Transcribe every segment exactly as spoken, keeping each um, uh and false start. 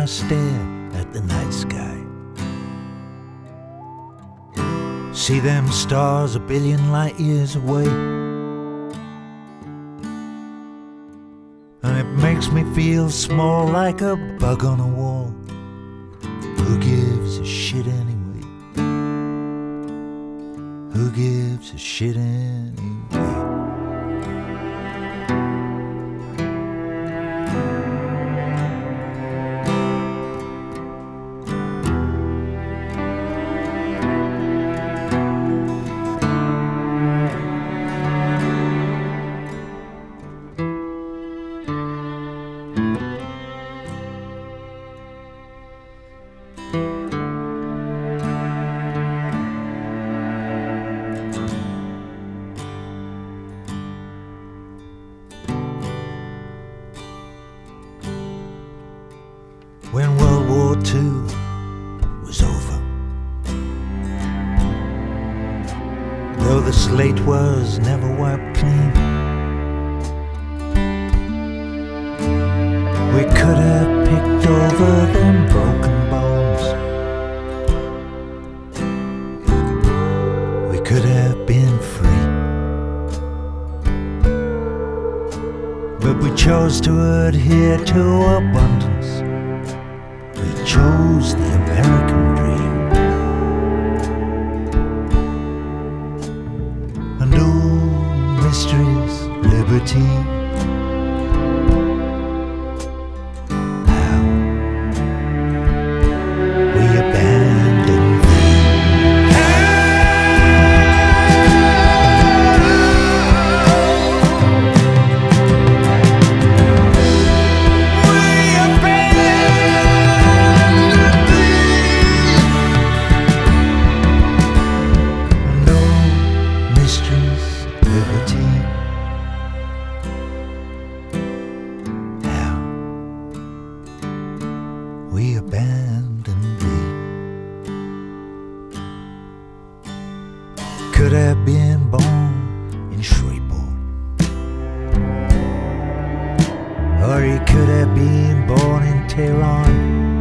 I stare at the night sky. See them stars a billion light years away, and it makes me feel small like a bug on a wall. Who gives a shit anyway? Who gives a shit anyway? When World War Two was over, though the slate was never wiped clean, we could have picked over them broken bones. We could have been free, but we chose to adhere to abundance. We chose the American dream, and oh, mysteries, liberty. How we abandoned we abandoned thee. Could have been born in Shreveport, or he could have been born in Tehran.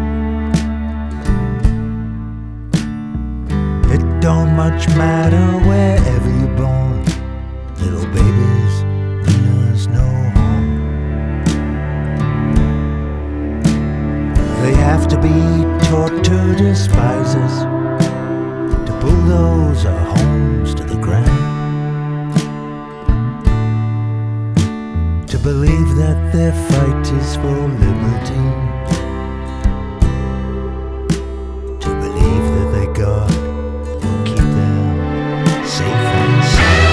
It don't much matter wherever you're born. Little babies mean us no harm. They have to be taught to despise us, to bulldoze our homes to the ground, to believe that their fight is for liberty, to believe that their God will keep them safe and sound.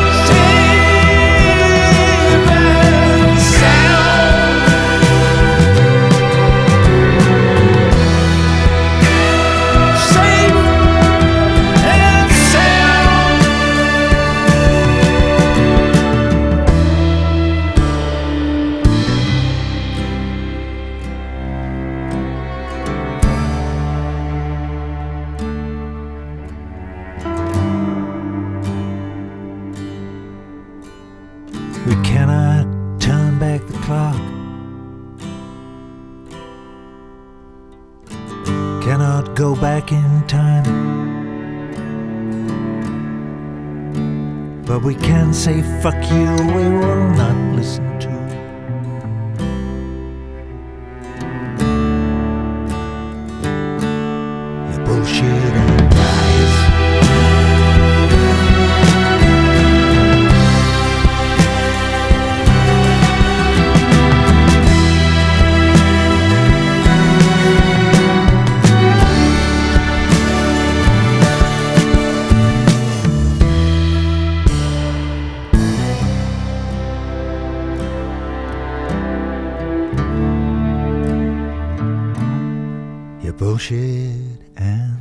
We cannot turn back the clock, cannot go back in time, but we can say fuck you, we will not listen to your bullshit and lies. Your bullshit and